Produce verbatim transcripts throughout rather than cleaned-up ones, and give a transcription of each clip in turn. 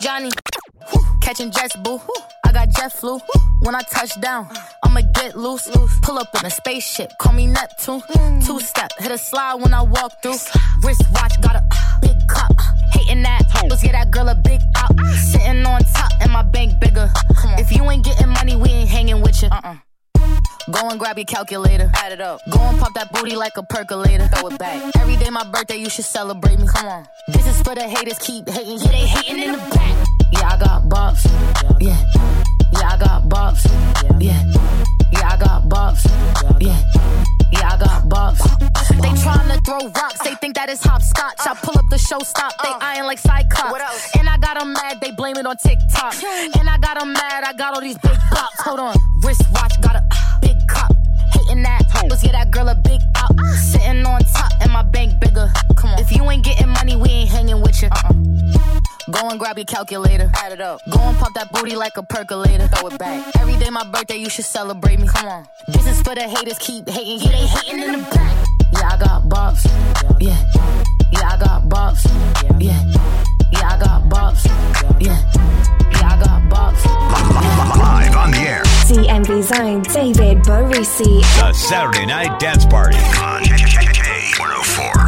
Johnny, catching jets, boo. I got jet flu. When I touch down, I'ma get loose. Pull up in a spaceship, call me Neptune. Two step, hit a slide when I walk through. Wrist watch, got a big cup. Hating that, let's get that girl a big out. Sitting on top, and my bank bigger. If you ain't getting money, we ain't hanging with you. Uh-uh. Go and grab your calculator. Add it up. Go and pop that booty like a percolator. Throw it back. Every day my birthday, you should celebrate me. Come on. This is for the haters, keep hating. Yeah, they hating in the back. Yeah, I got bops. Yeah. Yeah, I got bops. Yeah. Yeah, I got bops. Yeah. Yeah, I got bops. They tryna throw rocks. They think that is hopscotch. I pull up the show stop. They eyeing like Cyclops. And I got them mad. They blame it on TikTok. And I got them mad. I got all these big bops. Hold on. Wrist watch, got a big cup. Hating that, let's get that girl a big out. Sitting on top, and my bank bigger. Come on. If you ain't getting money, we ain't hanging with you. Uh-uh. Go and grab your calculator. Add it up. Go and pop that booty like a percolator. Throw it back. Every day my birthday, you should celebrate me. Come on. This is for the haters, keep hating. Yeah, they hating in the back. Yeah, I got bops. Yeah. Yeah, I got bops. Yeah. Yeah, I got bops. Yeah. Yeah, I got bops. Live on the air. D M V Zone, David Borisi. The Saturday Night Dance Party on K one oh four.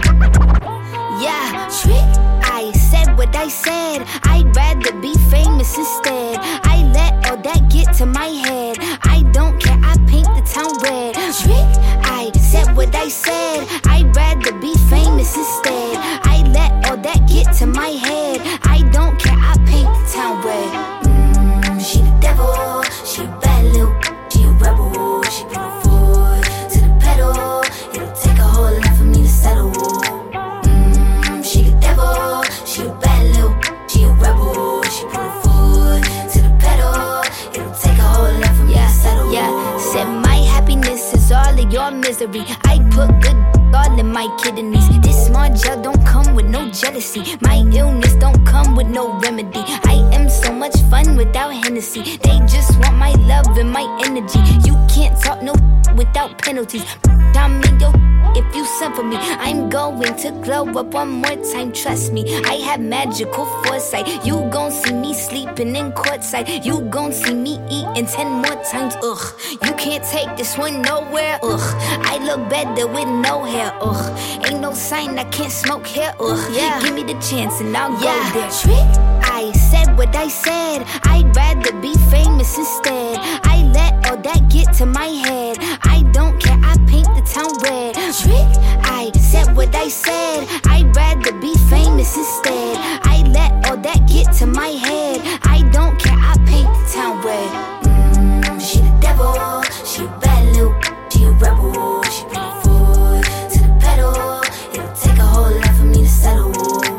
Yeah, trick. I said what I said. I'd rather be famous instead. I let all that get to my head. I don't care, I paint the town red. Trick. I said what I said. I'd rather be famous instead. I let all that get to my head. I don't care, I paint the town red. Mm, she the devil. She a bad little. She a rebel. She put her foot to the pedal. It'll take a whole lot for me to settle. Mm, she the devil. She a bad little. She a rebel. She put her foot to the pedal. It'll take a whole lot for me yeah, to settle. Yeah, said my happiness is all of your misery. I put good all in my kidneys. This small gel don't come with no jealousy. My illness don't come with no remedy. I am so much fun without Hennessy. They just want my love and my energy. You can't talk no without penalties. I'm in your if you send for me. I'm going to glow up one more time, trust me. I have magical foresight. You gon' see me sleeping in courtside. You gon' see me eating ten more times, ugh. You can't take this one nowhere, ugh. I look better with no hair, ugh. Ain't no sign I can't smoke hair, ugh. Yeah. Give me the chance and I'll yeah. go there. Trick. I said what I said. I'd rather be famous instead. I let all that get to my head. I don't care, I paint the town red. Trick. I said what I said. I'd rather be famous instead. I let all that get to my head. I don't care, I paint the town red. Mm, she the devil. She a bad little. She a rebel. She put her foot to the pedal. It'll take a whole lot for me to settle.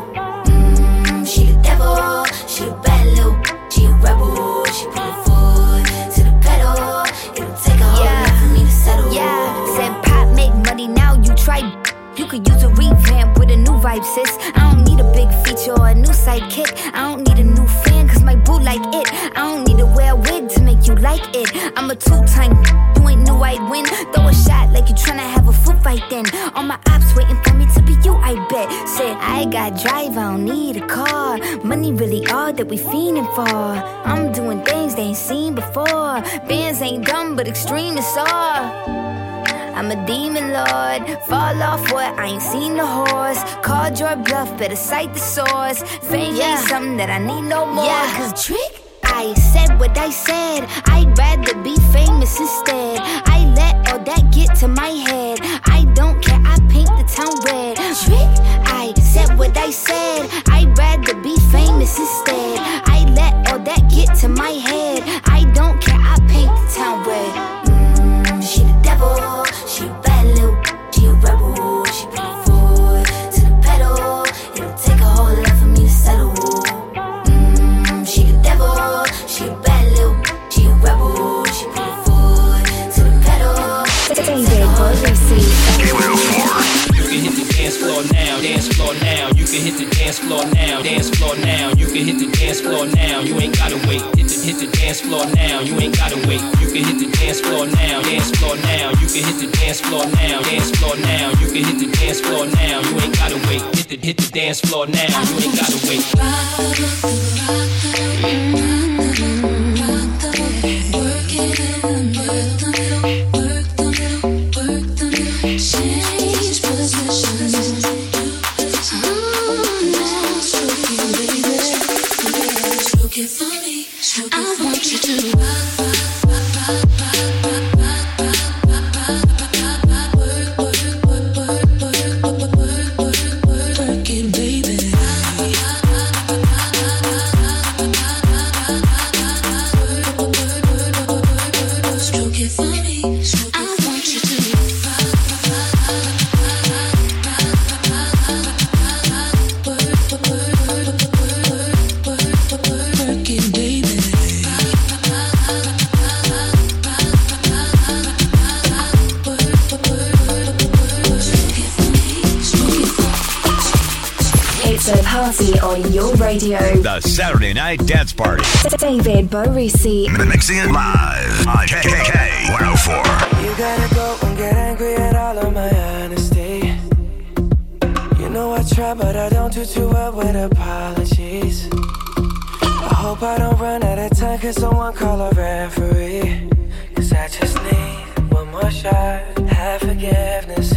Mm, she the devil. She a bad little. She a rebel. She put her foot to the pedal. It'll take a whole yeah. lot for me to settle. Yeah, said pop make money now. You try. You could use a revamp with a new vibe, sis. I don't need a big feature or a new sidekick. I don't need a new fan, cause my boo like it. I don't need to wear a wig to make you like it. I'm a two-time, you ain't knew I'd win. Throw a shot like you tryna have a foot fight then. All my ops waiting for me to be you, I bet. Said, I got drive, I don't need a car. Money really all that we fiending for. I'm doing things they ain't seen before. Bands ain't dumb, but extreme is all. I'm a demon lord, fall off what, I ain't seen the horse. Called your bluff, better cite the source. Fame yeah. ain't something that I need no more. Yeah, cause trick. I said what I said. I'd rather be famous instead. I let all that get to my head. I don't care, I paint the town red. Trick. I said what I said. I'd rather be famous instead. I let all that get to my head. I don't care, I paint the town red. Mm, she the devil. She a bad little, she a rebel. She put her foot to the pedal. It'll take a whole lot for me to settle. Mmm, she the devil. She a bad little, she a rebel. She put her foot to the pedal. David Borisi. K one oh four. You can hit the dance floor now, dance floor now. You can hit the dance floor now, dance floor now. You can hit the dance floor now. You ain't gotta wait. Hit the hit the dance floor now. You ain't gotta wait. You can hit the dance floor now, dance floor now. You can hit the dance floor now, dance floor now. You can hit the dance floor now. You ain't gotta wait. Hit the hit the dance floor now. You ain't gotta wait. Stroke it for me. Stroke it I for want me. You to work, work, work, work, work, work, work, work, work, work it, baby. Stroke it for me. Stroke I want you to. It's a party on your radio. The Saturday Night Dance Party. David Borisi. Mixing it live on K K K one oh four. You gotta go and get angry at all of my honesty. You know I try, but I don't do too well with apologies. I hope I don't run out of time, cause someone call a referee. Cause I just need one more shot, have forgiveness.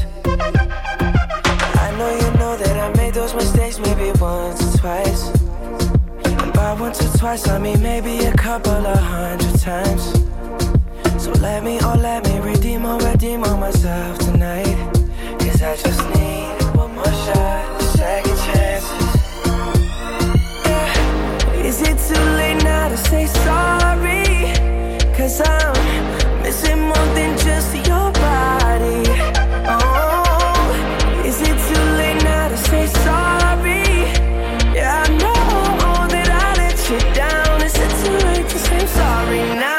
I know you know that I made those mistakes maybe once or twice. And by once or twice I mean maybe a couple of hundred times. So let me, oh let me redeem or redeem on myself tonight. Cause I just need one more shot, second chances. Yeah. Is it too late now to say sorry? Cause I'm missing more than just your body. Oh, is it too late now to say sorry? Yeah, I know that I let you down. Is it too late to say sorry now?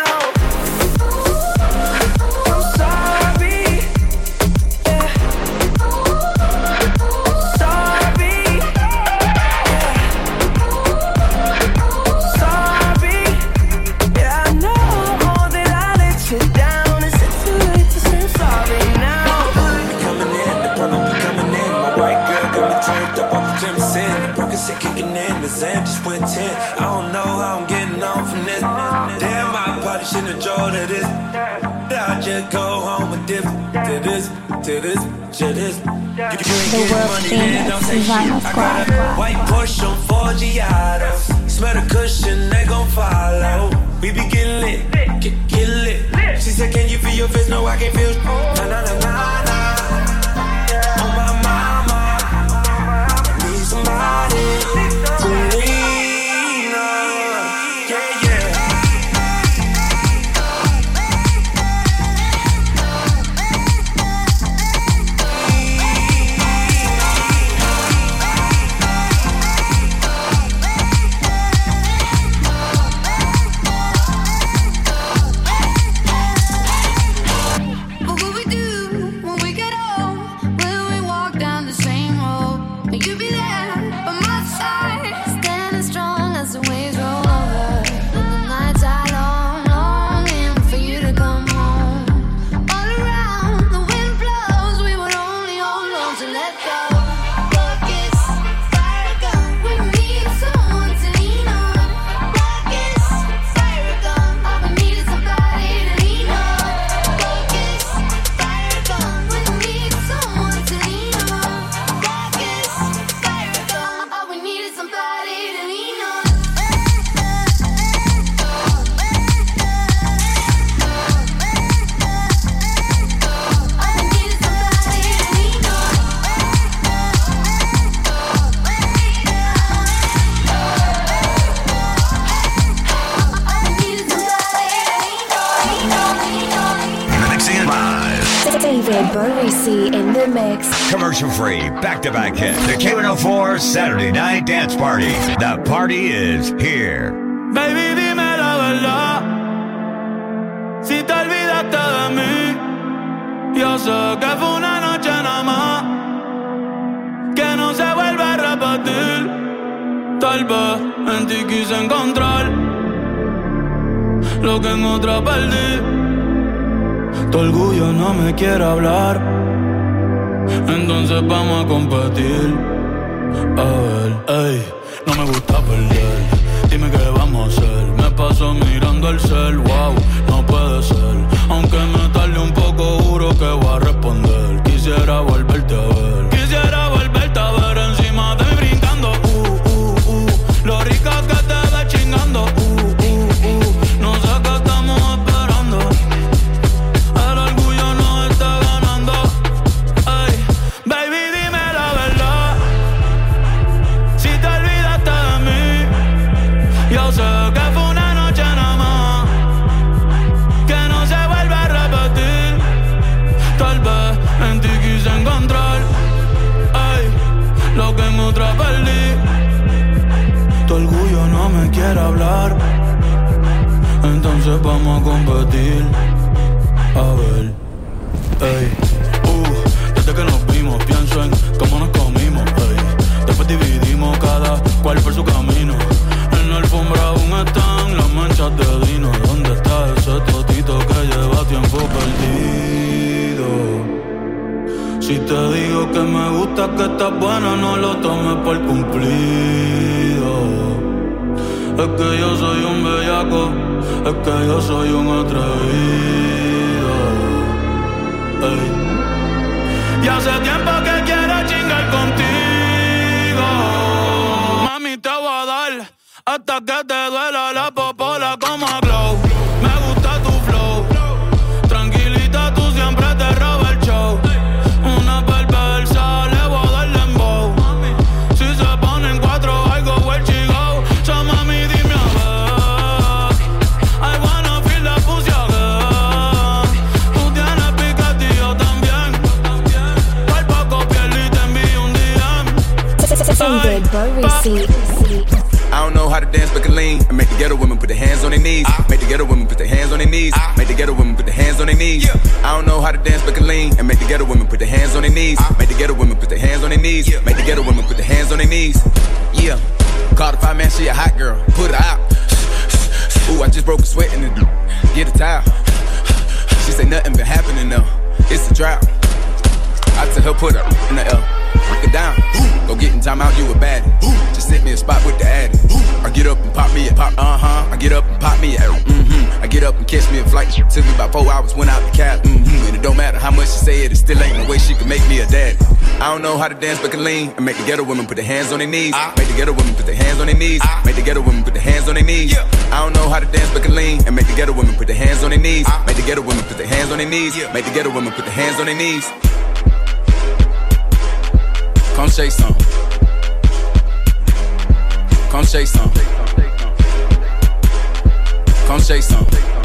Just went ten. I don't know how I'm getting on from this. Damn, I probably shouldn't have drove to this. I'll just go home and dip to this, to this, to this. You, you ain't getting money, then don't say shit. I got a white Porsche on four Giados. Smell the cushion, they gon' follow. We be getting lit, get, get lit. She said, can you feel your face? No, I can't feel. Nah, nah, nah, nah, nah. On my mama, I need somebody to lean on. Yeah, yeah. What will we do when we get home? Will we walk down the same road? Will you be there by my side? Standing strong as the waves roll over. And the nights are long, longing for you to come home. All around, the wind blows. We would only hold on to let go. Focus, fire gun. We need someone to lean on. Focus, fire gun. I've been needing somebody to lean on. Focus, fire gun. We need someone to lean on. Focus, fire gun. All we need is somebody to lean on. Mixing it live. David Borisi in the mix. Commercial free, back-to-back hit. The K one oh four Saturday Night Dance Party. The party is here. Baby, dime la verdad. Si te olvidaste de mí, yo sé que fue una noche nada más, que no se vuelve a repetir. Tal vez en ti quise encontrar lo que en otra perdí. Tu orgullo no me quiere hablar, entonces vamos a competir. A ver, ey, no me gusta perder. Dime qué vamos a hacer. Me paso mirando el cel, wow, no puede ser. Aunque me tarde un poco, juro que voy a responder. Quisiera volverte a ver. Quisiera volverte a ver encima de mí brincando. Uh, uh, uh. Lo rica que te ves chingando. quiere hablar. Entonces vamos a competir. A ver, ey, uh, desde que nos vimos pienso en cómo nos comimos, ey. Después dividimos cada cual por su camino. En la alfombra aún están las manchas de vino. ¿Dónde está ese totito que lleva tiempo perdido? Si te digo que me gusta, que estás buena, no lo tomes por cumplido. Es que yo soy un bellaco, es que yo soy un atrevido. Ey. Y hace tiempo que quiero chingar contigo. Mami, te voy a dar hasta que te duela la popola como a Glow. Me gusta tu flow. Tranquilita, tú siempre te robas el show. Una perversa, le voy a dar dembow. Si se ponen cuatro, I go where she go. So mami, dime a ver. I wanna feel the pussy again. Tú tienes piquete y yo también. Por poco pierdo y te envío un D M. David Bowie. I don't know how to dance but can lean and make the ghetto women put their hands on their knees. Make the ghetto women put their hands on their knees. Make the ghetto women put their hands on their knees. I don't know how to dance but can lean and make the ghetto women put their hands on their knees. Make the ghetto women put their hands on their knees. Make the ghetto women put their hands on their knees. Yeah, call the five man, she a hot girl. Put her out. Ooh, I just broke a sweat in the get a towel. She say nothing been happening though. It's a drought. I tell her put her in the L. Break it down. Go get in time out, you a baddie. Just sit me a spot with the addy. I get up and pop me a pop, uh-huh. I get up and pop me a, mm-hmm. I get up and catch me a flight. Took me about four hours, went out the cab, mm-hmm. And it don't matter how much she say it, it still ain't no way she can make me a daddy. I don't know how to dance but can lean and make the ghetto women put their hands on their knees. Make the ghetto women put their hands on their knees. Make the ghetto women put their hands on their knees. I don't know how to dance but can lean and make the ghetto women put their hands on their knees. Make the ghetto women put their hands on their knees. Make the ghetto women put their hands on their knees. Come shake some. Come shake some. Come shake some.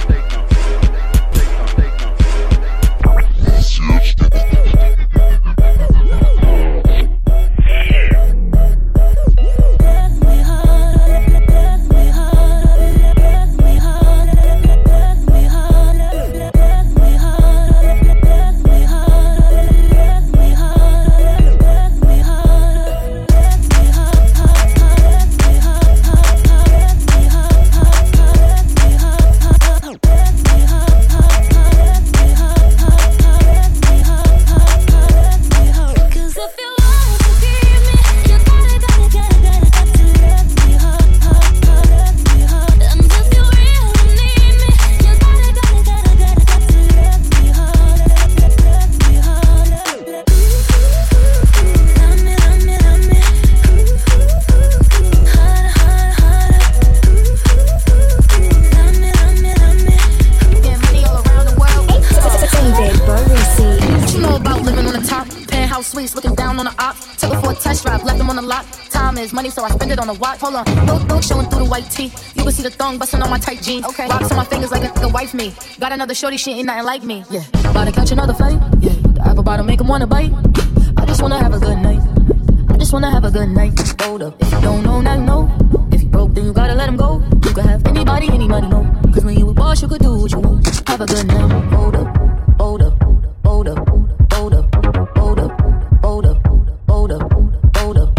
Money, so I spend it on a watch. Hold on, no thong showing through the white tee. You can see the thong busting on my tight jeans. Okay, rocks on my fingers like a, like a wife me. Got another shorty, she ain't nothing like me. Yeah, about to catch another fight. Yeah, the apple bottom make him wanna bite. I just wanna have a good night. I just wanna have a good night. Hold up, if you don't know, now you know. If you broke, then you gotta let him go. You could have anybody, anybody know. Cause when you a boss, you could do what you want. Have a good night. Hold up, hold up, hold up, hold up, hold up, hold up, hold up, hold up.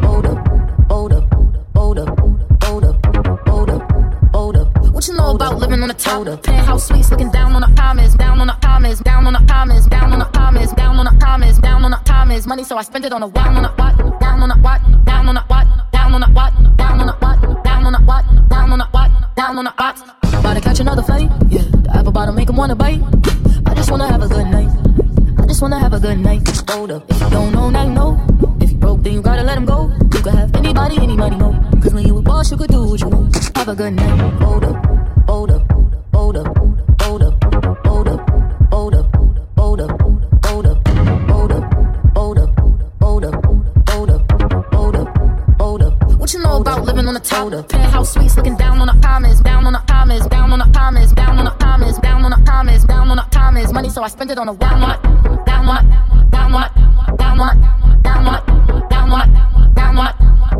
What you know about living on the top? Penthouse suites, looking down on the comments, down on the comments, down on the comments, down on the comments, down on the comments, down on the comments. Money, so I spend it on a down on the what, down on the what, down on the what, down on the what, down on the what, down on the what, down on the what, down on the what. About to catch another fight. Yeah, the apple bottom make him wanna bite. I just wanna have a good night. I just wanna have a good night. Hold up, if you don't know, now you know. If you broke, then you gotta let him go. You could have anybody, anybody know. Cause when you a boss, you could do what you want. Have a good night. Hold up, hold up, hold up, hold up, hold up, hold up, hold up, hold up, hold up, hold up, hold up, hold up, hold up, hold up. What you know about living on the top? Penthouse suites, looking down on the comments, down on the comments, down on the comments, down on the comments, down on the comments, down on the comments. Money, so I spend it on a down on it, down on it, down on it, down on it, down on it, down on it, down on it, down on it.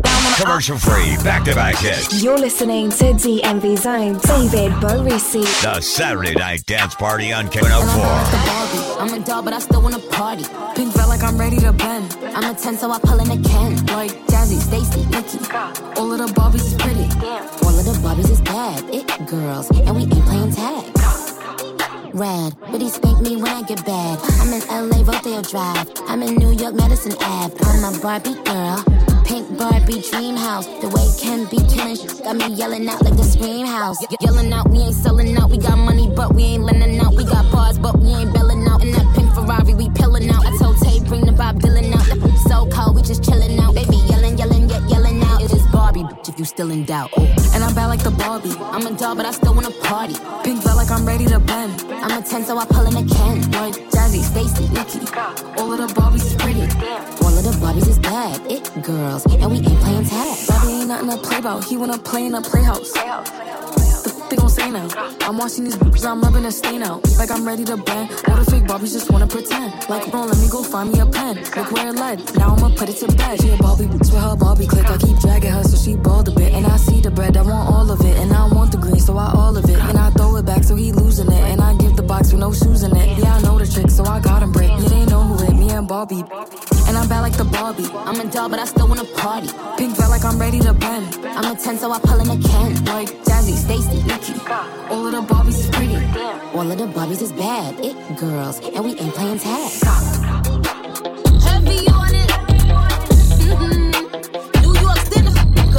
Commercial free, back-to-back hits. You're listening to D M V Zone, David Borisi. The Saturday Night Dance Party on K one oh four. I'm a dog, but I still wanna party. Pink felt like I'm ready to bend. I'm a ten, so I pull in a Ken. Like Jazzy, Stacy, Nikki. All of the Barbies is pretty. All of the Barbies is bad. It girls, and we ain't playing tag. Rad, but he spank me when I get bad. I'm in L A, Rodeo Drive. I'm in New York, Madison Ave. I'm a Barbie girl. Pink Barbie dream house. The way Ken be killing shit got me yelling out like the Scream House. Ye- yelling out, we ain't selling out. We got money, but we ain't lending out. We got bars, but we ain't belling out. In that pink Ferrari, we pillin' out. I told Tay, bring the Bob Dylan out. The poop so cold, we just chillin' out. Baby yelling, yelling, yet yelling out. It is Barbie, bitch, if you still in doubt. Ooh. And I'm bad like the Barbie. I'm a dog, but I still wanna party. Pink felt like I'm ready to bend. I'm a ten, so I pull in a Ken. Like Jazzy, Stacy, Nikki. All of the Barbies is pretty. All of the Barbies is bad. It girls, and we ain't playing tag. Bobby ain't nothing to play about. He wanna play in a playhouse. The f- they gon' say now. I'm watching these bitches, I'm rubbing a stain out. Like I'm ready to bend. All the fake Barbies just wanna pretend. Like, bro, let me go find me a pen. Look where it led. Now I'ma put it to bed. She a Barbie bitch with her Barbie click. I keep dragging her so she bald a bit. And I see the bread, I want all of it. And I want the green, so I all of it. And I throw it back so he losing it. And I give the box with no shoes in it. Yeah, I know the trick, so I got him brick. Yeah, they know who it, me and Barbie. And I'm bad like the Barbie. I'm a dog, but I still wanna party. Pink felt like I'm ready to bend. I'm a ten, so I pull in a Ken. Like Jazzy, Stacy, Nikki. All of the Barbies is pretty. All of the Barbies is bad. It girls, and we ain't playing tag. Heavy on it. Mm-hmm. New York City.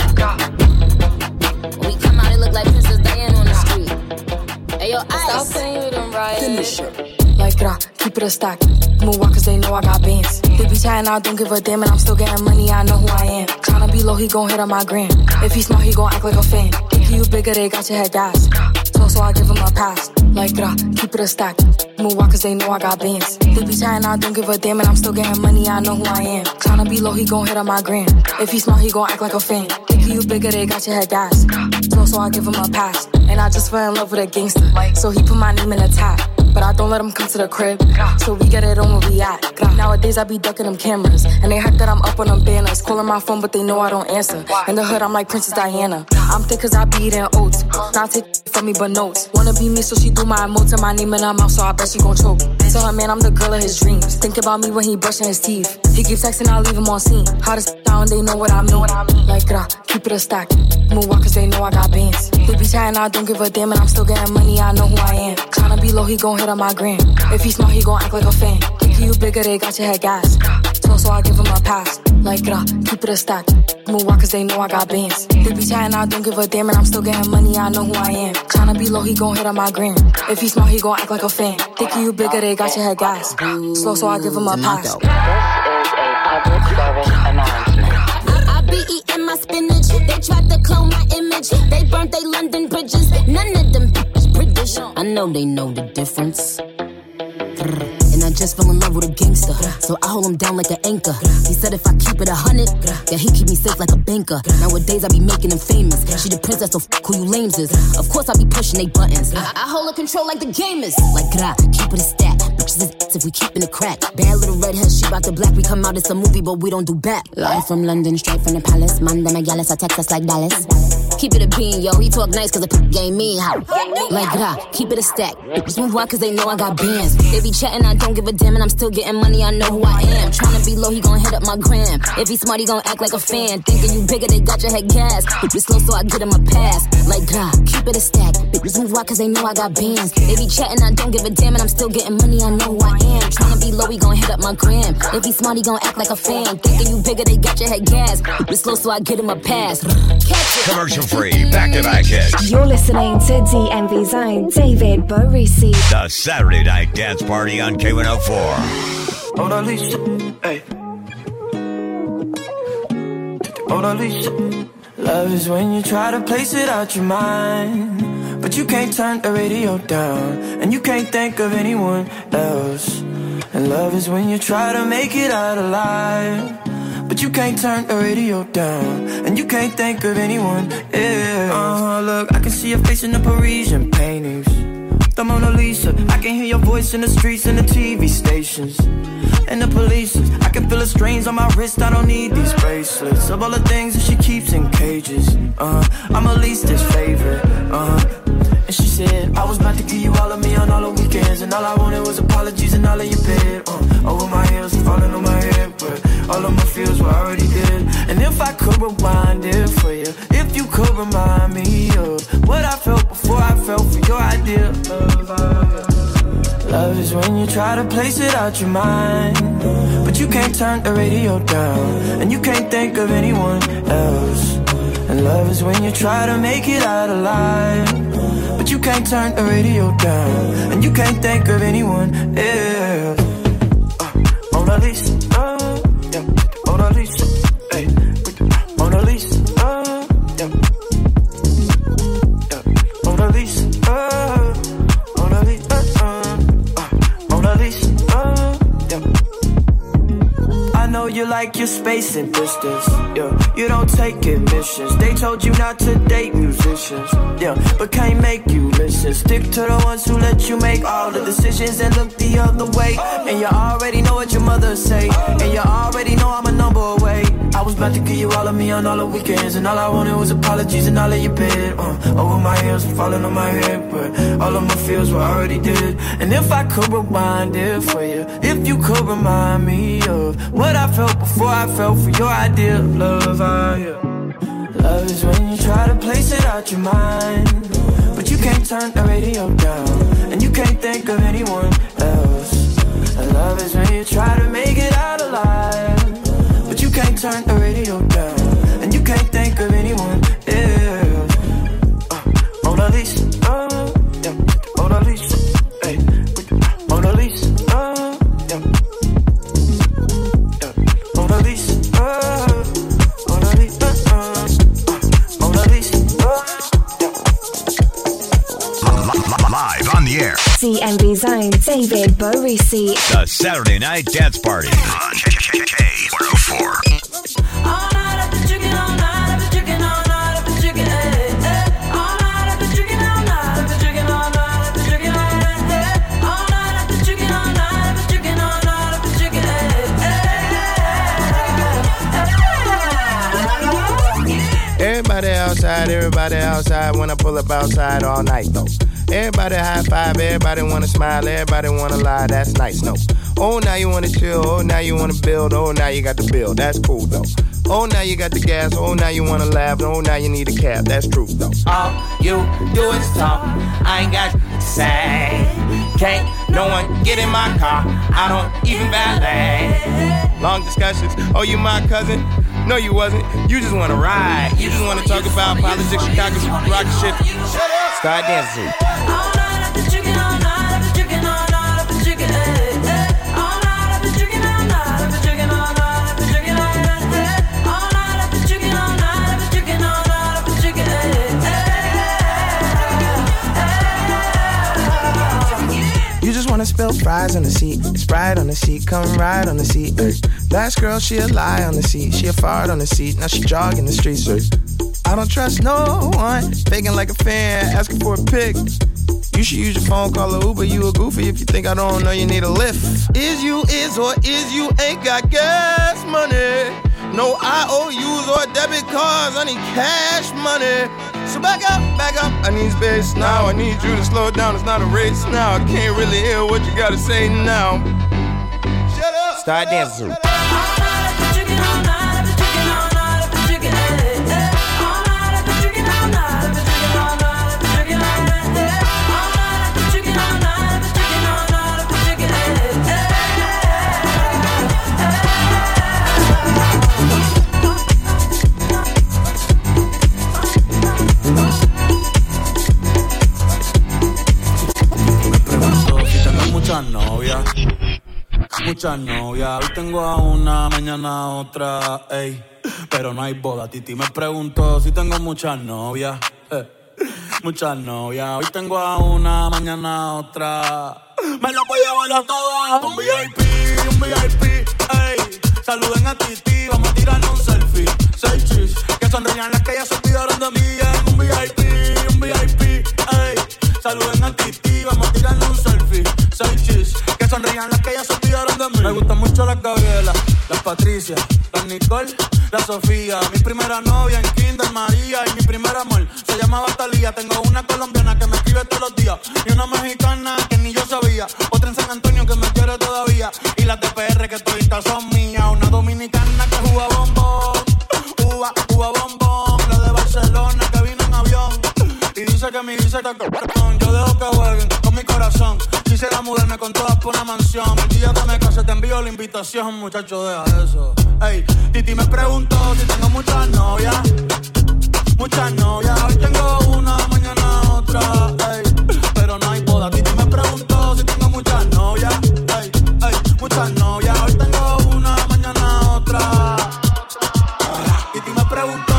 When we come out, it look like Princess Diana on the street. Hey, yo, Ice. Stop playing with them, right? Finish it. Like, rah, keep it a stack. Move on, cause they know I got bands. They be chatting, I don't give a damn, and I'm still getting money, I know who I am. Tryna be low, he gon' hit on my gram. If he smart, he gon' act like a fan. Think you bigger, they got your head gas. So, so I give him a pass. Like, rah, keep it a stack. Move on, cause they know I got bands. They be chatting, I don't give a damn, and I'm still getting money, I know who I am. Tryna be low, he gon' hit on my gram. If he smart, he gon' act like a fan. Think you bigger, they got your head gas. So, so I give him a pass. And I just fell in love with a gangster. So he put my name in a tag. But I don't let him come to the crib, so we get it on where we at. Nowadays I be ducking them cameras, and they hype that I'm up on them banners. Calling my phone, but they know I don't answer. In the hood, I'm like Princess Diana. I'm thick cause I be eating oats. Not take from me, but notes. Wanna be me, so she do my emotes and my name in her mouth, so I bet she gon' choke. Tell her, man, I'm the girl of his dreams. Think about me when he brushing his teeth. He keep texting, I leave him on scene. Hottest down, they know what I mean. Like, rah, keep it a stack. Move on, cause they know I got bands. They be chatting, I don't give a damn, and I'm still getting money, I know who I am. Tryna be low, he gon' hit on my gram. If he smart, he gon' act like a fan. Think you bigger, they got your head gas. So, so I give him a pass. Like, rah, keep it a stack. Move on, cause they know I got bands. They be chatting, I don't give a damn, and I'm still getting money, I know who I am. Tryna be low, he gon' hit on my gram. If he smart, he gon' act like a fan. Think you bigger, they got your head gas. Slow, so I give him a pass. This is a public service announcement. I be eating my spinach. They tried to clone my image. They burnt they London bridges. None of them bitches British. I know they know the difference. And I just fell in love with a gangster, so I hold him down like an anchor. He said if I keep it a hundred, yeah, he keep me safe like a banker. Nowadays I be making him famous. She the princess, so f*** who you lames is. Of course I be pushing they buttons. I, I hold her control like the gamers. Like gra, keep it a stack. Bitches is if we keepin' it crack. Bad little redhead, she bout the black. We come out, it's a movie, but we don't do back. Live from London, straight from the palace. Man, them a gallus, I text us like Dallas. Keep it a bean, yo. He talk nice cause the p*** game mean. How? Like gra, keep it a stack. Bitches move on cause they know I got bands. They be chatting, I don't give a damn, and I'm still getting money, I know who I am. Tryna be low, he gon' hit up my gram. If he smart, he gon' act like a fan. Thinking you bigger, they got your head gas. Bitches slow, so I get him a pass. Like God, keep it a stack. Bitches move out cause they know I got bands. They be chatting, I don't give a damn, and I'm still getting money, I know who I am. Tryna be low, he gon' hit up my gram. If he smart, he gon' act like a fan. Thinking you bigger, they got your head gas. Bitches slow, so I get him a pass. Commercial free, back to back hits. You're listening to D M V Zone, David Borisi. The Saturday Night Dance Party on K one oh four. Mona Lisa, hey. Mona Lisa. Love is when you try to place it out your mind, but you can't turn the radio down, and you can't think of anyone else. And love is when you try to make it out alive, but you can't turn the radio down, and you can't think of anyone else. Uh-huh, look, I can see your face in the Parisian paintings. the Mona Lisa. I can hear your voice in the streets and the T V stations and the police. I can feel the strains on my wrist. I don't need these bracelets of all the things that she keeps in cages. Uh, I'm Elise's favorite. Uh, and she said I was about to give you all of me on all the weekends, and all I wanted was apologies and all of your bed. Uh, over my heels and falling on my head, but all of my feels were already dead. And if I could rewind it for you, if you could remind me of what I felt before I fell for your idea of love. Love is when you try to place it out your mind, but you can't turn the radio down, and you can't think of anyone else. And love is when you try to make it out alive, but you can't turn the radio down, and you can't think of anyone else. uh, Mona Lisa, uh, yeah. Mona Lisa, hey, Mona Lisa, uh, yeah. Yeah. Mona Lisa, uh, Mona Lisa, uh, uh, Mona Lisa, uh, yeah. I know you like your space and distance, yeah. You don't take admissions. They told you not to date musicians, yeah, but can't make you listen. Stick to the ones who let you make all the decisions and look the other way. And you already know what your mother say, and you already know I'm a number away. I was about to give you all of me on all the weekends, and all I wanted was apologies and all of your bed. Uh, over my heels and falling on my head, but all of my feels were already dead. And if I could rewind it for you, if you could remind me of what I felt before I fell for your idea of love. Uh, yeah. Love is when you try to place it out your mind, but you can't turn the radio down, and you can't think of anyone else. And love is when you try to make it out alive, but you can't turn the radio down, and you can't think of anyone else. uh, Mona Lisa, uh, yeah. Mona Lisa, hey, Mona Lisa, uh, yeah. Yeah. Mona Lisa, uh, Mona Lisa, uh, Mona Lisa, uh, yeah. Live on the air, C M V Zone, David Borisi. the Saturday Night Dance Party on K one oh four. All night I've been drinking, all night I've been drinking, all night I've been drinking, eh, eh. All night I've been drinking, all night I've been drinking, all night I've been drinking, eh, eh. All night I've been drinking, all night I've been drinking, all night I've been drinking, eh, eh. Everybody outside, everybody outside. When I pull up outside all night though. Everybody high five, everybody wanna smile, everybody wanna lie, that's nice, no. Oh, now you wanna chill, oh, now you wanna build, oh, now you got the bill, that's cool though. Oh, now you got the gas, oh, now you wanna laugh, oh, now you need a cab, that's true though. All you do is talk, I ain't got to say. Can't no one get in my car, I don't even valet. Long discussions, oh, you my cousin? No, you wasn't, you just wanna ride. You just wanna talk about politics, Chicago, rock shit. Start dancing. All night I've been drinking, all night I've been drinking, all night I've been drinking, eh, eh. All night I've been drinking, all night I've been drinking, all night I've been drinking, eh, eh. All night I've been drinking, all night I've been drinking, all night I've been drinking, eh, eh. You just wanna spill fries on the seat, Sprite on the seat, come ride on the seat. Ay. Last girl, she a lie on the seat, she a fart on the seat, now she jogging the streets. Ay. I don't trust no one, faking like a fan, asking for a pic. You should use your phone, call a Uber, you a goofy if you think I don't know you need a lift. Is you is or is you ain't got gas money? No I O Us or debit cards, I need cash money. So back up, back up, I need space now. I need you to slow down, it's not a race now. I can't really hear what you gotta say now. Shut up. Start dancing. All night I've been drinking, all night I've been drinking, all night I've been drinking, eh, eh. All night I've been drinking, all night I've been drinking, all night I've been drinking, eh, eh. All night I've been drinking, all night I've been drinking, all night I've been drinking, eh, eh. Muchas novias, muchas novias. Hoy tengo a una, mañana a otra, ey. Pero no hay boda. Titi me preguntó si tengo muchas novias, eh. Muchas novias. Hoy tengo a una, mañana a otra. Me la voy a llevar a todas. Un V I P, un V I P, ey. Saluden a Titi, vamos a tirarnos un selfie. Seis chis, que sonrían las que ya se olvidaron de mí. En un V I P, un V I P, ey. saluden a Titi, vamos a tirarle un selfie. Seis chis, que sonrían las que ya se olvidaron de mí. Me gustan mucho las Gabriela, las Patricia, las Nicole, la Sofía. Mi primera novia en Kinder María y mi primer amor se llamaba Talía. Tengo una colombiana que me escribe todos los días y una mexicana que ni yo sabía. Otra en San Antonio que me quiere todavía y las de P R que toditas son mías. Una dominicana que juega bombón, uva, uva bombón. La de Barcelona que vino en avión y dice que mi visa está con. Yo dejo que jueguen con mi corazón. Quisiera mudarme con todas por una mansión. El día que me case te envío la invitación, muchacho, deja eso. Ey, Titi me preguntó si tengo muchas novias. Muchas novias, hoy tengo una, mañana otra. Ey, pero no hay boda. Titi me preguntó si tengo muchas novias. Ey, ey, muchas novias, hoy tengo una, mañana otra. Titi me preguntó.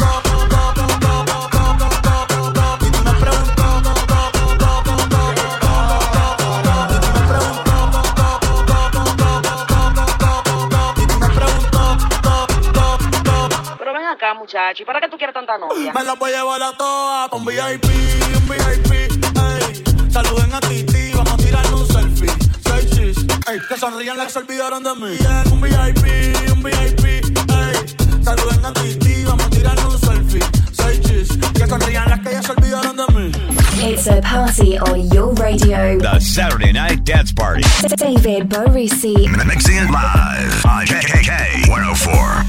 Muchacho, ¿y para qué tú quieres tanta novia? Me la voy a llevar a todas pa' un V I P, un V I P, ey. Saluden a Titi, vamos a tirarle un selfie. Seis chis, ey, que sonrían las que se olvidaron de mí. Yeah, un V I P, un V I P, ey. Saluden a Titi, vamos a tirarle un selfie. Seis chis, que sonrían las que ya se olvidaron de mí. It's a party on your radio. The Saturday Night Dance Party. David Borisi. Mixing it live on K K K one oh four.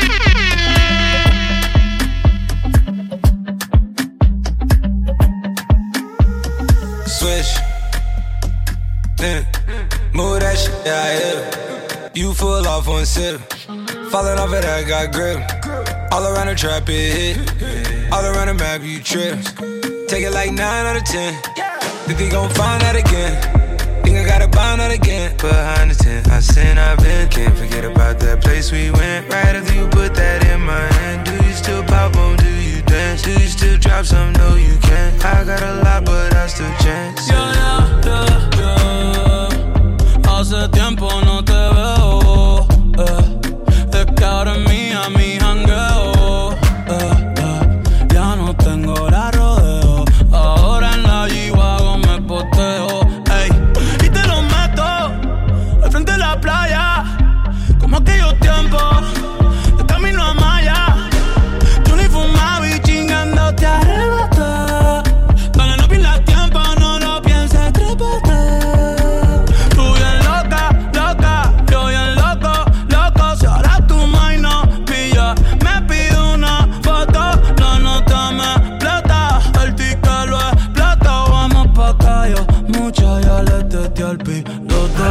Swish, yeah. Move that shit, yeah, I hit. You full off one sip, falling off it, I got grip. All around the trap, it hit. All around the map, you trip. Take it like nine out of ten. Think they gon' find that again. Think I gotta find that again. Behind the tent, I sin, I've been. Can't forget about that place we went. Right after you put that in my hand. Do you still pop on? Do you dance? Do you still drop some? No, you can't. I got a lot, but I still chance. Yeah, yeah, yeah, yeah. Hace tiempo no te veo. Eh. Es que ahora es mía mi jangueo. Eh, eh. Ya no tengo la rodeo. Ahora en la G-Wagon me poteo. Ey, y te lo meto al frente de la playa. Como aquellos tiempos de camino a Maya. Tú ni fumaba y chingando te arrebaté. Dale, no pierdas tiempo, no lo pienses, trépate. Tú bien loca, loca, yo bien loco, loco. Si ahora tu mind no pilla, me pide una foto. La nota me explota, el ticket lo explota. Vamos pa' callo, mucha ya le testé al piloto.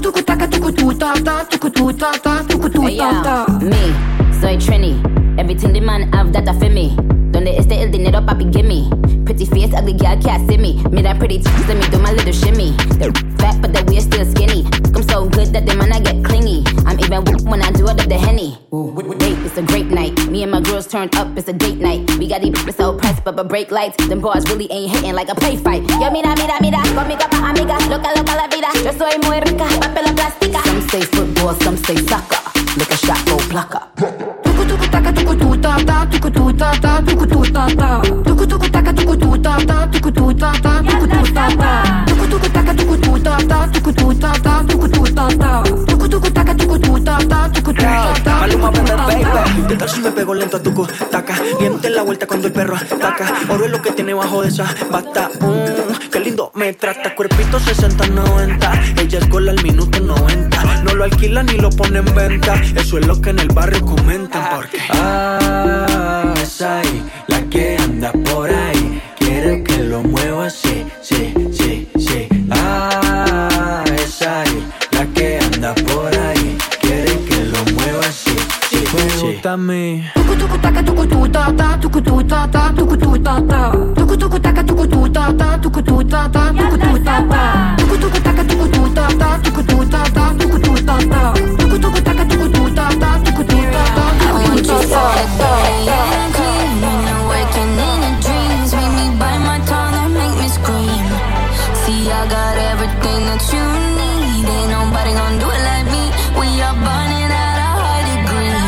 Hey, yo, me, soy Trini. Everything the man have that I feel me. Donde este el dinero papi gimme. Pretty face, ugly girl can't see me. Me that pretty tits, let me do my little shimmy. They're fat but the waist still skinny. I'm so good that the man I get clingy. I'm even whoop when I do it up the Henny. Wait, it's a great night. Me and my girls turned up, it's a date night. We got these bitches so pressed but but break lights. Them boys really ain't hitting like a play fight. Yo mira, mira, mira, conmigo pa' amiga. Loca, loca la vida, yo soy muy rica. Papel plástica. Some say football, some say soccer. Look a shot, go plucker. Tuku tuku taka tuku tu ta ta tuku tu ta ta tuku tu ta ta tuku tuku taka tuku tu ta ta tuku tu ta ta tuku tu ta ta tuku tuku taka tuku tu ta ta tuku tu ta ta tuku tu ta ta tuku tuku taka tuku tu ta ta tuku tu ta ta. Maluma, baby, baby. ¿Qué tal si me pego lento a tu taca? Miente la vuelta cuando el perro ataca. Oro es lo que tiene bajo de esa bata. Mmm, qué lindo me trata. Cuerpito sesenta noventa. Ella es gol al minuto noventa. No lo alquilan ni lo ponen en venta. Eso es lo que en el barrio comentan. Porque ah, esa ahí, la que anda por ahí, quiere que lo mueva así, sí, sí, sí. Ah, esa ahí, la que anda por ahí, quiere que lo mueva así, sí, me sí. gusta a mí. Tuku tuku taka tuku tu ta ta tuku tu ta ta tuku tu ta ta tuku tuku taka tuku tu ta ta tuku tu ta ta tuku tu ta ta tuku tuku taka tuku tu ta ta tuku tu ta ta tuku tu ta ta tuku tuku taka tuku tu ta ta tuku tu ta ta. I want you so bad, clean and waking in the dreams. Make me bite my tongue and make me scream. See, I got everything that you need. Ain't nobody gonna do it like me. We are burning at a high degree.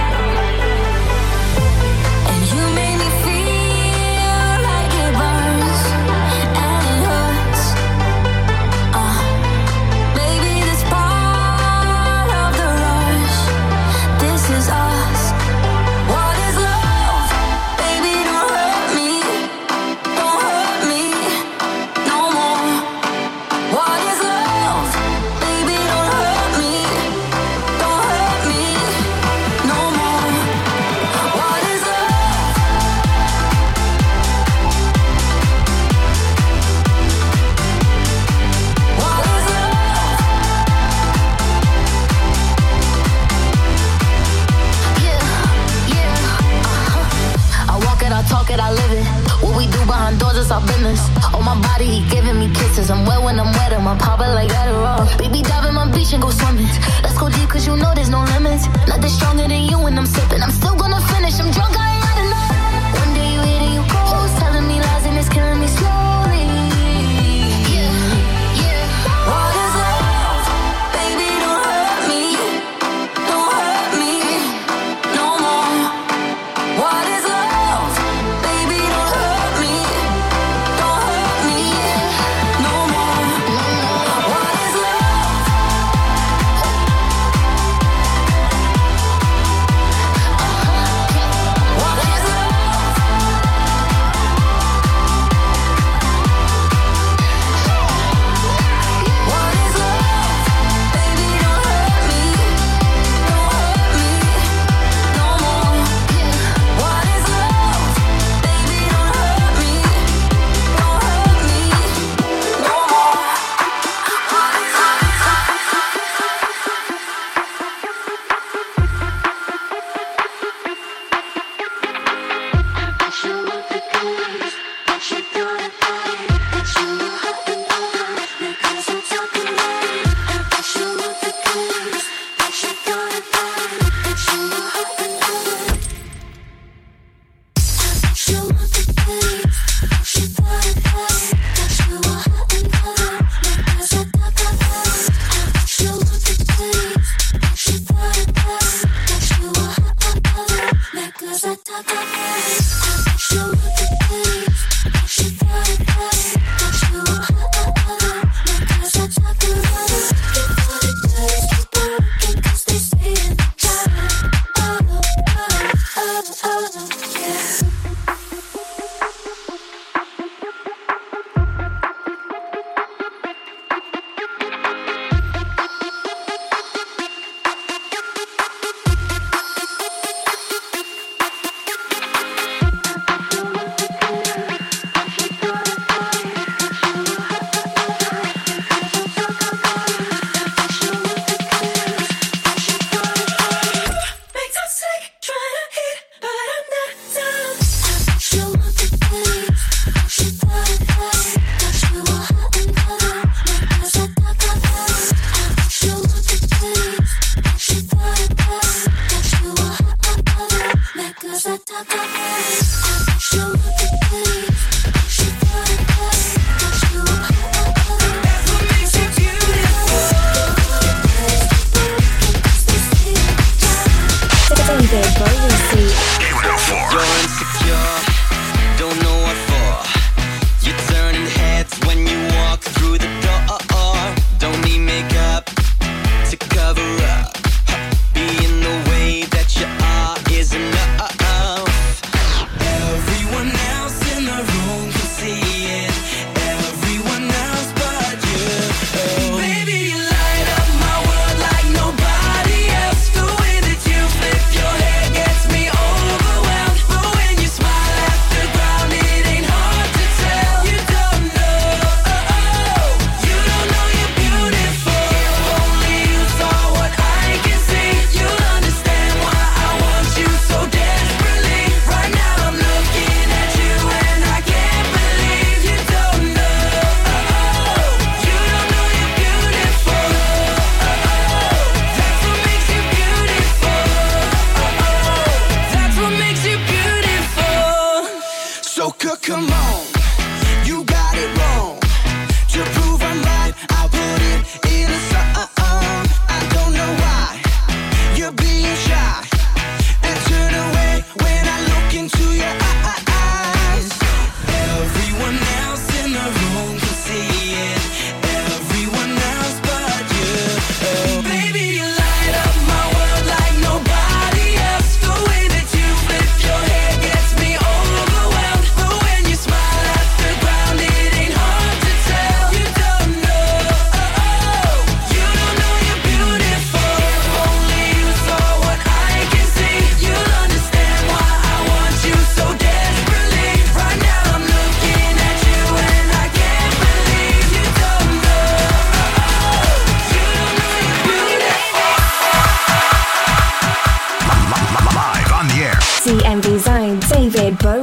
And you make me feel like it burns and it hurts. Uh, baby, this part of the rush. This is us. What is love? Baby, don't hurt me. Don't hurt me no more. What is love? Baby, don't hurt me. Don't hurt me no more. What is love? What is love? Yeah, yeah, uh-huh. I walk it, I talk it, I live it. What we do behind doors is our business. On my body, he giving me kisses. I'm wet when I'm wet, I'm popping like Adderall. Baby, dive in my beach and go swimming. Let's go deep, cause you know there's no limits. Nothing stronger than you when I'm sipping. I'm still gonna finish, I'm drunk, I ain't had enough. One day you hit and you close, telling me lies and it's killing me slowly. Yeah, yeah. What is love? Baby, don't hurt me. Don't hurt me no more. What is love? Baby, don't hurt me. Don't hurt me no more. What is love?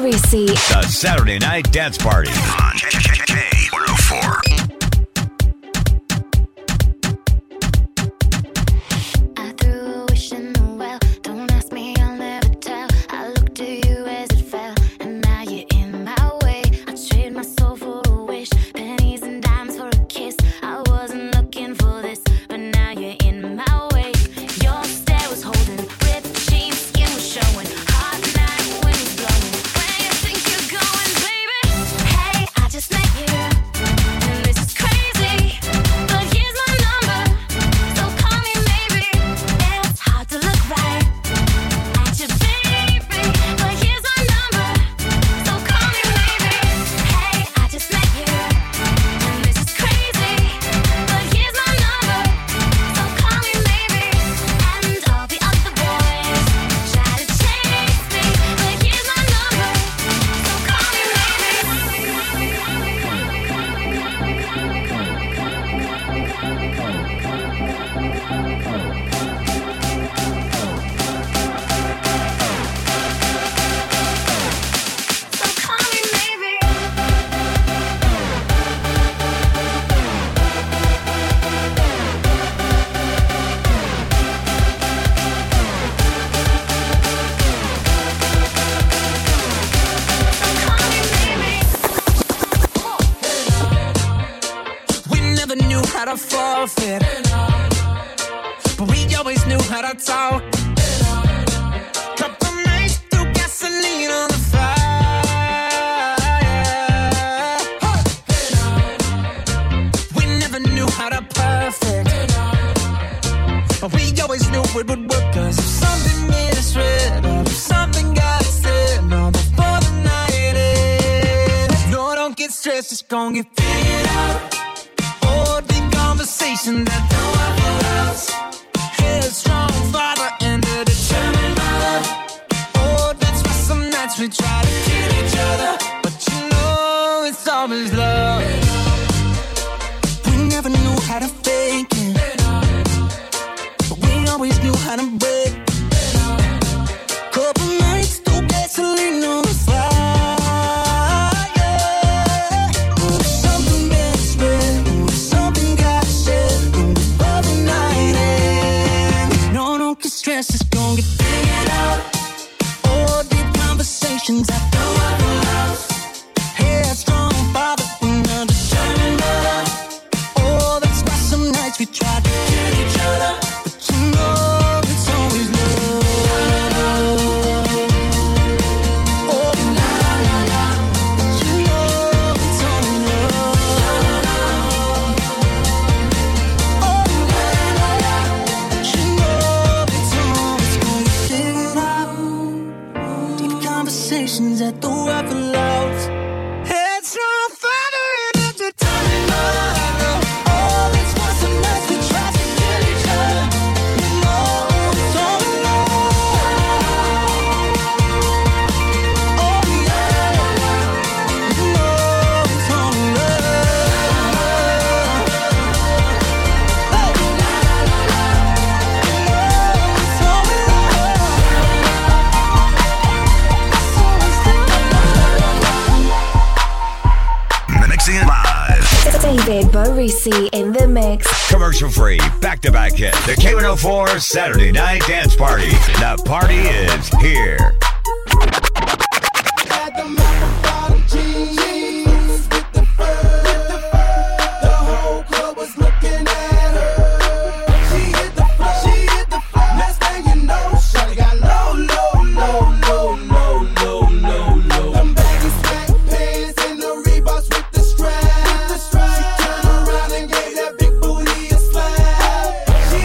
Barisi. The Saturday Night Dance Party on K one oh four. Forfeit, but we always knew how to talk. Couple nights threw gasoline on the fire. We never knew how to perfect, but we always knew it would work. Cause if something made us red, or if something got said, no, before the night ends. No, don't get stressed, it's gonna get figured out. Conversation that don't have a house. Headstrong father and a determined mother. Oh, that's why some nights we try to kill each other, but you know it's always love. We never knew how to fake it, but we always knew how to break. Couple nights through gasoline on the fire. Stress is gonna get figured out. All deep conversations I don't have a house. Headstrong father and a determined mother. Oh, that's why some nights we try to kill each other, but you know it's always love. Oh, la la la la, but you know it's always love. Oh, la la la, but you know. Conversations that the wife allows. Headstrong father and a determined mother. Oh, that's why some nights we try to kill each other. You know it's all in love. Oh yeah, you know it's all in love. Hey, la la la la, you know it's all in Mixing it live. David Barisi in the mix. Commercial free, back-to-back hit. The K one oh four Saturday Night Dance Party. The party is here.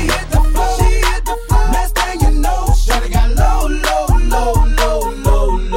Low, low, low, low.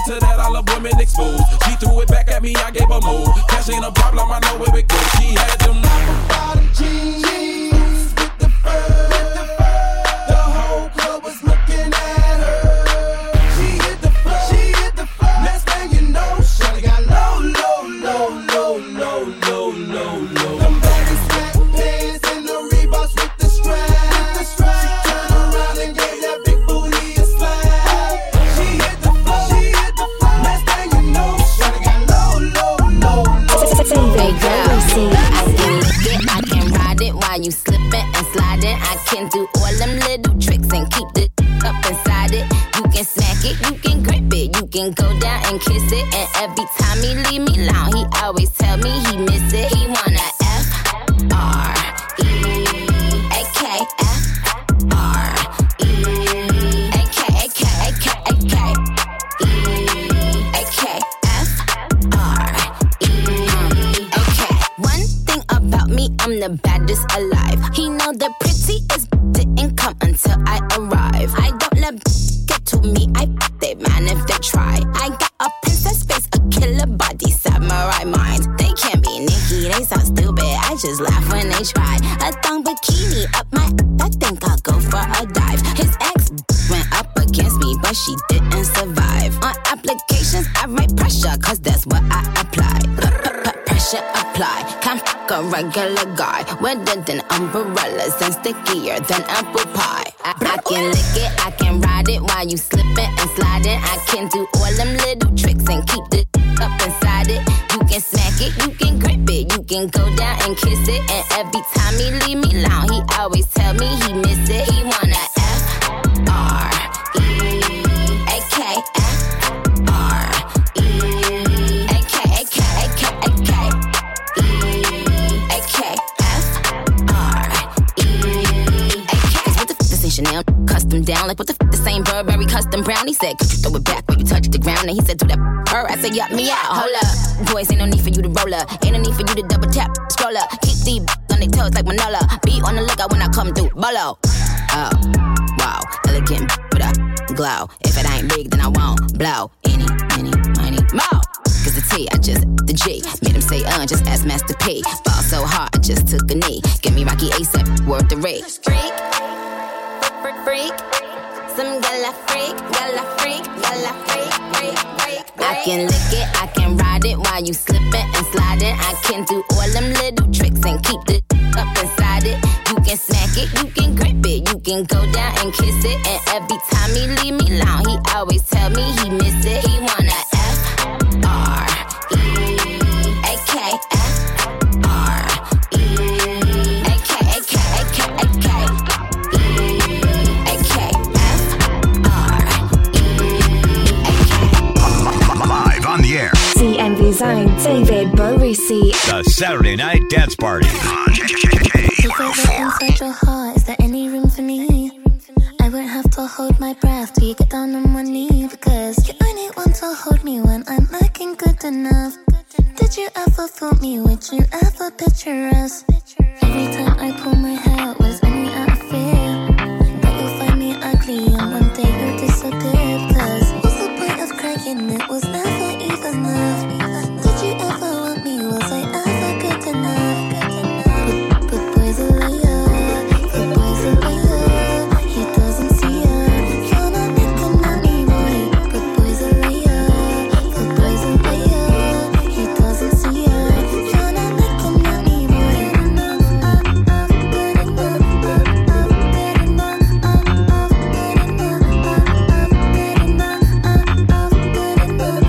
to that, I love women exposed. She threw it back at me, I gave her move. Cash ain't a problem, I know where it goes. She had them bottom jeans with the fur. The whole club was looking at her. She hit the floor, she hit the floor. Next thing you know, shawty got low, low, low, low, low, low, low, low. Them baggy sweatpants and the Reeboks with the strap. She turned around and gave that big booty a slap. She hit the floor, she hit the floor. Next thing you know, shawty got low, low, low, low. Hey girl, I can lick it, I can ride it while you slipping and sliding. I can do all them little tricks and keep the up inside it. You can smack it, you can grip it, you can go down and kiss it. And every time he leave me alone, he always tell me he miss it. He wanna F R E A K F R E A K A K A K A K E A K F R E A K. One thing about me, I'm the baddest alive. He know the prettiest didn't come until I arrive. I don't let get to me, I they man if they try. I got a princess face, a killer body, samurai mind. They can't be Nicki, they so stupid. I just laugh when they try. A thong bikini up my, I think I'll go for a dive. His ex went up against me, but she didn't survive. On applications, I write pressure, cause that's what I apply. Pressure apply, can't fuck a regular guy. Wetter than umbrellas and stickier than apple pie. I, I can lick it, I can ride it while you slipping and sliding. I can do all them little tricks and keep the up inside it. You can smack it, you can grip it, you can go down and kiss it. And every time he leave me alone, he always tell me he miss it. He wanna F R E A K F R E A K A K A K A K E A K F R E A K. Cause what the f this ain't Chanel custom down? Like what the f this ain't Burberry custom brown? He said, could you throw it back when you touch the ground? And he said, do that her. I said, yup, me out. Hold up. Boys, ain't no need for you to roll up. Ain't no need for you to double tap, scroll up. Keep these on their toes like Manola. Be on the lookout when I come through. Bolo. Oh, wow. Elegant with a glow. If it ain't big, then I won't blow. Any, any, money, more. Cause the T, I just, the G. Made him say, uh, just ask Master P. Ball so hard, I just took a knee. Give me Rocky ASAP, worth the rate. Freak, freak, freak. Some gala freak, gala freak, gala freak, freak, freak. I can lick it, I can ride it while you slipping and sliding. I can do all them little tricks and keep the up inside it. You can smack it, you can grip it, you can go down and kiss it. And every time he leave me alone, he always tell me he miss it. He wanna F R E A K F R E A K A K A K A K E A K F R E A K. Live on the air. D M V Zone, David Borisi. The Saturday Night Dance Party. If I look inside your heart, is there any room for me? I won't have to hold my breath till you get down on one knee. Because you only want to hold me when I'm looking good enough. Did you ever fool me? Would you ever picture us? Every time I pull my hair out, was only out of fear that you'll find me ugly and one day you'll disappear. Cause what's the point of crying? It was never even love. Did you ever want me? Was I ever good enough? But, but boys are liar, but boys are liar. He doesn't see her, tryna make a money boy. But boys are liar, but boys are liar. He doesn't see her, tryna make a money boy. Good enough, good enough, good enough, good enough, good enough, good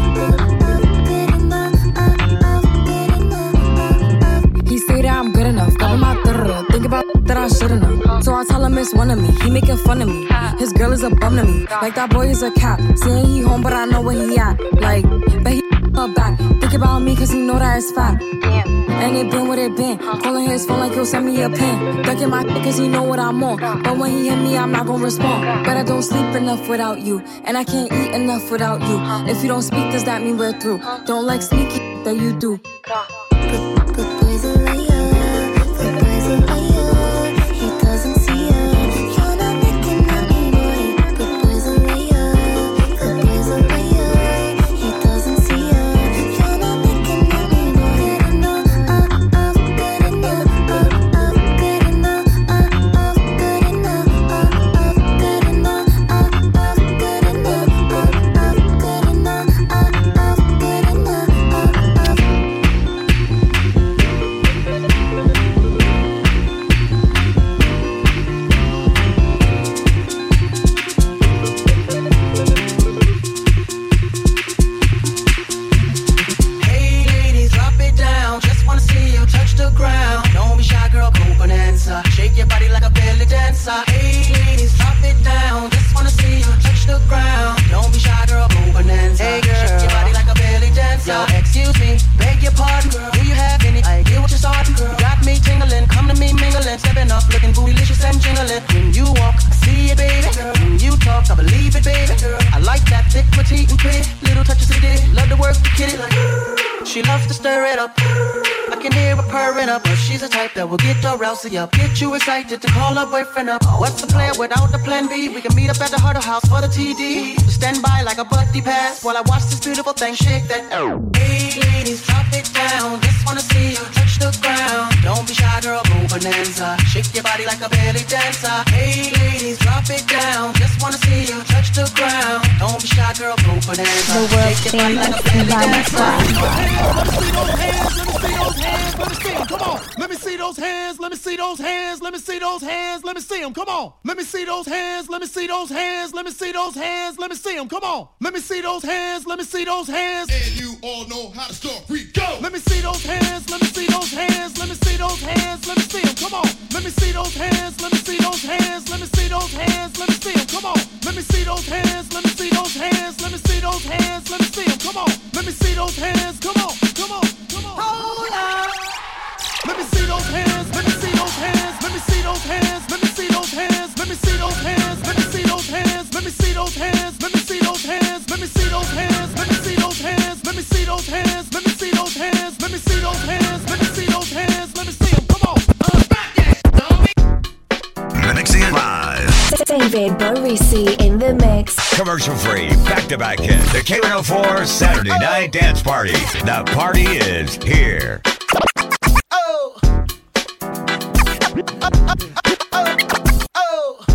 enough. He say that I'm good enough, got him out there. Think about that I should've known. So I tell him it's one of me. He making fun of me. His girl is a bum to me. Like that boy is a cat. Saying he home, but I know where he at. Like, but he her back. Think about me cause he know that it's fat. And it been what it been. Calling his phone like he'll send me a pin. Ducking my cause he know what I'm on. But when he hit me, I'm not gonna respond. But I don't sleep enough without you. And I can't eat enough without you. If you don't speak, does that mean we're through? Don't like sneaky that you do. But boys are liar, but boys are liar. He doesn't see her, tryna make a money boy. But boys are liar, but boys are liar. loves to stir it up. I can hear her purring up, but she's a type that will get her rousey up. Get you excited to call her boyfriend up. What's the plan without the plan B? We can meet up at the Huddle House for the T D. Stand by like a buddy pass while I watch this beautiful thing shake that. Hey ladies, drop it down. Just wanna see you touch the ground. Don't be shy, girl, go bonanza. Shake your body like a belly dancer. Hey ladies, drop it down. Just wanna see you touch the ground. Don't be shy, girl, go bonanza. Shake your body like a belly dancer. Let me see those hands. Let me see those hands. Let me see those hands. Let me see them. Come on. Let me see those hands. Let me see those hands. Let me see those hands. Let me see them. Come on. Let me see those hands. Let me see those hands. And you all know how to start. We go. Let me see those hands. Let me see those hands. Let me see those hands. Let me see them. Come on. Let me see those hands. Let me see those hands. Let me see those hands. Let me see them. Come on. Let me see those hands. Let me see those hands. Let me see those hands. Let me see them. Come on. Let me see those hands. Come on. Come on. Come on. Hold up. Let me see those hands. Let me see those hands. Let me see those hands. Let me see those hands. Let me see those hands. Let me see those hands. Let me see those hands. Let me see those hands. Let me see those hands. Let me see those hands. Let me see those hands. Let me see those hands. Let me see those hands. Let me see those hands. Let me see them. Come on. Mixing it live. David Barisi in the mix. Commercial free, back to back hit. The K one oh four Saturday Night Dance Party. The party is here. Oh. Oh. Oh. Oh.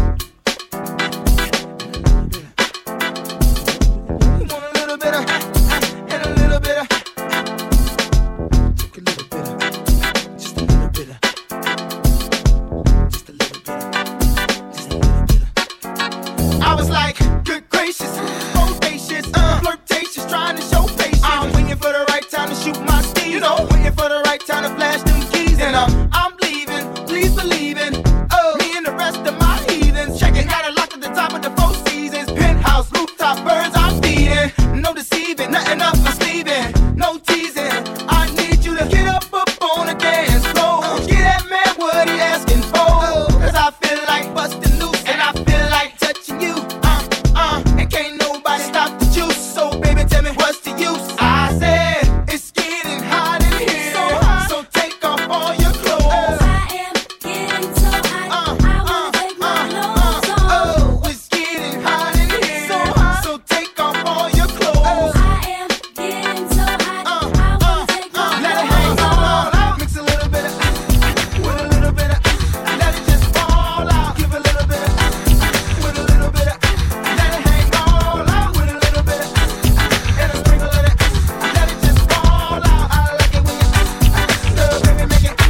You want a little bit of and a little bit of. Took a little bit of, just a little bit of, just a little bit of, just a little bit of. I was like, good gracious, bodacious, uh, flirtatious, trying to show patience. I'm waiting for the right time to shoot my steam. You know, waiting for the right time to flash them keys. And um, I'm leaving, please believe in. Oh, me and the rest of my heathens. Checking, got it locked at the top of the Four Seasons. Penthouse, rooftop, birds I'm feeding. No deceiving, nothing up my sleeving. No teasing, I need you to get up up on the dance floor. Get that man what he asking for. Cause I feel like busting loose and I feel like touching you. Uh, uh, and can't nobody stop the juice. So baby, tell me what's the use? I said, it's getting hot in here. So hot, so take off all your clothes. I am getting so hot, I wanna take my clothes off. Oh, it's getting hot in here. So hot, so take off all your clothes. I am getting so hot, I wanna take my clothes off. Let it hang all out. Mix a little bit of with a little bit of let it just fall out. Give a little bit of with a little bit of let it hang all out. With a little bit of and a sprinkle of it. Let it just fall out. I like it when you love, baby, make it.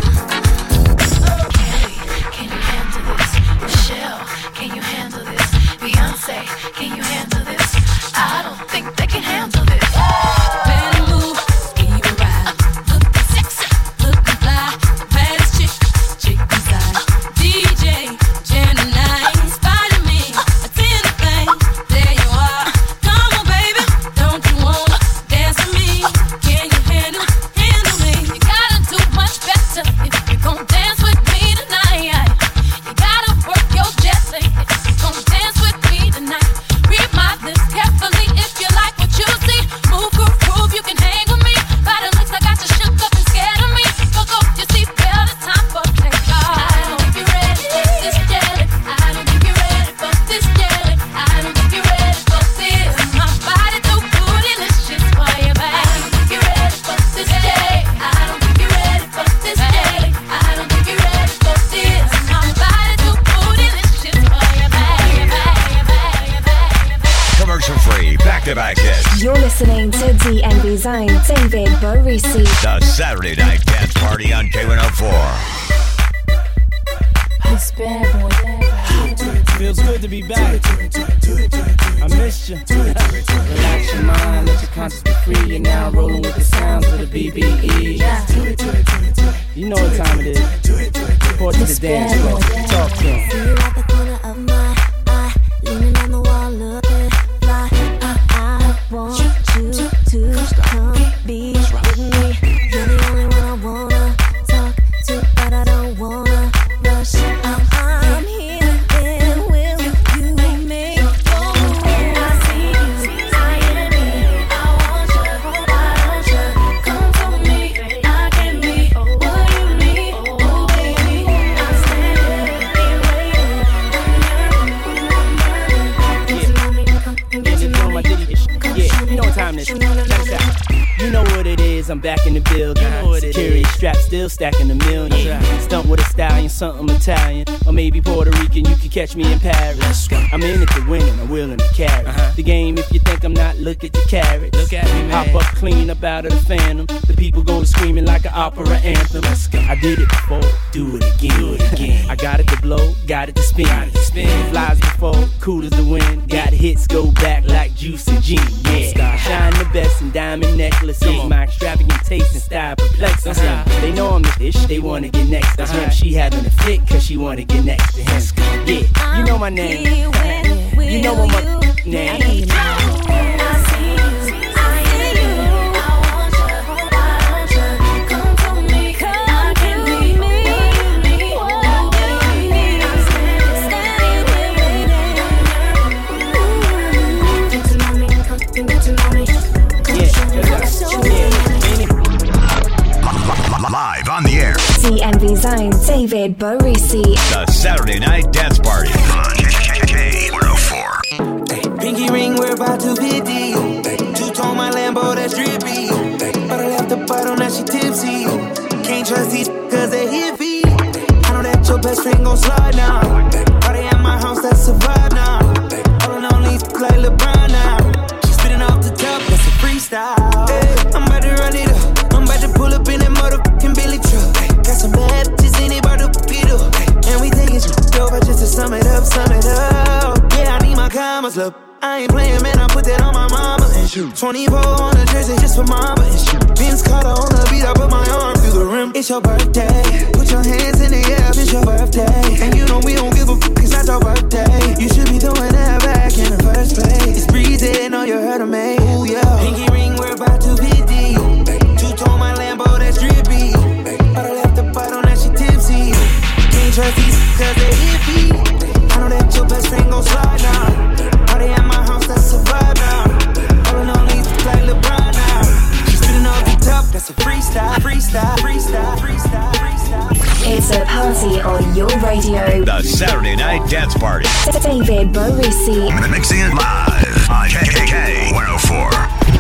Can you handle this? Michelle, can you handle this? Beyonce, can you handle this? I don't think they can handle this. Better move, even ride. Looking sexy, looking fly. Baddest chick, chick inside. D J, Gemini, inspired me. A tender thing, there you are. Come on, baby, don't you wanna dance with me? Can you handle, handle me? You gotta do much better if you're gonna dance with me tonight. You gotta work your jet if you're gonna dance with me tonight. Read my lips carefully if you like what you see. Move, groove, groove, you can hang with me. By the looks I got you shook up and scared of me. Fuck off your seatbelt, it's time for takeoff. I don't think you're ready for this jelly. I don't think you're ready for this jelly. I don't think you're ready for this. My body too bootylicious for you, babe. I don't think you're ready for this jelly. I don't think you're ready for this jelly. I don't think you're ready for this. My body too bootylicious for you, babe, babe, babe, babe. Commercial free, back to back hit. You're listening to D M V Zone, David Barisi. The Saturday Night Dance Party on K one oh four. It's bad boy. Feels good to be back. I missed you. Relax your mind, let your conscience be free. You're now rolling with the sounds of the B B E. You know what time it is. Report to the dance floor. Talk to him. See you at the corner of my eye, leaning on the wall, looking fly. I, I want you to come be with me. You're the only one I wanna talk to, but I don't wanna rush. I'm, I'm here, and will you make go? I see you, I am me. I want you, why don't you come to time this. Check this out. You know what it is, I'm back in the building. You know what Security strap still stacking a million. Right. Stunt with a stallion, something Italian. Or maybe Puerto Rican, you can catch me in Paris. I'm in it to win and I'm willing to carry uh-huh. the game. If you think I'm not, look at the carrots. Look at me, man. Hop up clean up out of the phantom. The people go to screaming like an opera anthem. Let's go. I did it before, do it again. Do it again. I got it to blow, got it to spin. Got it to spin. Flies before, cool as the wind. Got hits, go back like Juice and Gene. Yeah, shine the best in diamond necklace. My extravagant taste and style perplexing. Uh-huh. They know I'm the dish, they wanna get next to uh-huh. him. She having a fit cause she wanna get next to him. Yeah, you know my name. You know what my name. Live on the air. D M V Zone, David Borisi. The Saturday Night Dance Party on K one oh four. Hey, pinky ring, we're about to hit D. Two-tone my Lambo, that's drippy. But I left the bottle, now she tipsy. Can't trust these cause they hippie. I know that your best friend gon' slide now. Party at my house, that's a vibe now. All in on these like LeBron now. She spitting off the top, that's a freestyle. Hey, I'm about to run it up. I'm about to pull up in that motherfucking Billy truck. Hey, got some bad bitches in it, about to beat up. Hey, and we taking shit over just to sum it up, sum it up. Yeah, I need my commas, look. I ain't playing, man, I put that on my mama and shoot. twenty-four on the jersey just for mama and shoot. Vince Carter on the beat, I put my arm through the rim. It's your birthday, put your hands in the air, it's your birthday. And you know we don't give a fuck, it's not your birthday. You should be throwing that back in the first place. It's breezy, know you heard of me. Ooh, yeah. Pinky ring, we're about to hit D. Two-tone my Lambo, that's drippy. But I left the bottle, now she tipsy. Can't trust these cause they hippie. I know that your best friend gon' slide now. Party at my house, that's a vibe now. All in on these like LeBron now. She's spitting off the top, that's a freestyle, freestyle, freestyle, freestyle, freestyle. It's a party on your radio. The Saturday Night Dance Party. David Borisi. Mixing it live on K K one oh four.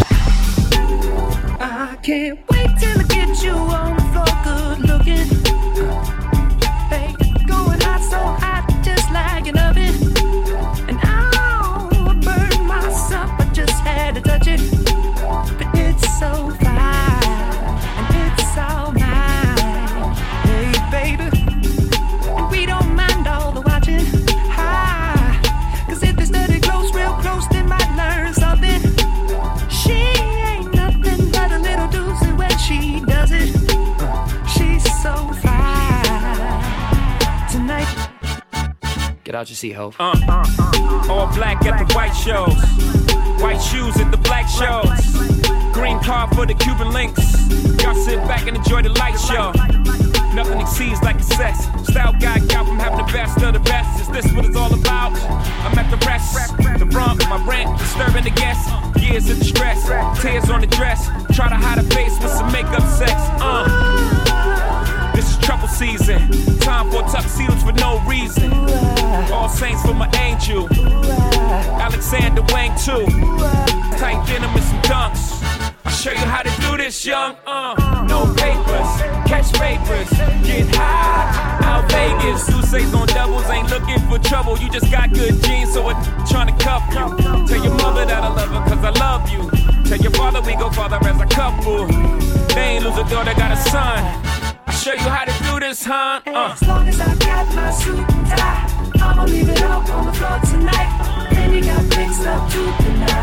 I can't wait till I get you on the floor, good looking. Hey, going hot, so hot, just like an oven. And I'll burn myself, I just had to touch it. But it's so fine, and it's all mine. Hey, baby, and we don't mind all the watching. Hi, cause if they study close, real close, they might learn something. She ain't nothing but a little doozy when she does it. She's so fine tonight. Get out your seat, ho. Uh, uh, all black at the white shows. White shoes at the black shows. Green car for the Cuban links. Y'all sit back and enjoy the light show. Nothing exceeds like the sex. Style guy got from having the best of the best. Is this what it's all about? I'm at the rest. The rump, my rent, disturbing the guests. Years of distress, tears on the dress. Try to hide a face with some makeup sex. Uh. This is trouble season. Time for tuxedos for no reason. All saints for my angel. Alexander Wang too. Tight denim and some dunks. I'll show you how to do this, young. Uh, no papers, catch papers, get high. Out Vegas, Sousa's on doubles, ain't looking for trouble. You just got good genes, so it's trying to cuff you. Tell your mother that I love her, cause I love you. Tell your father we go father as a couple. They ain't lose a daughter, got a son. I'll show you how to do this, huh? Uh. As long as I got my suit and tie, I'ma leave it out on the floor tonight. Then you got fixed up to the night.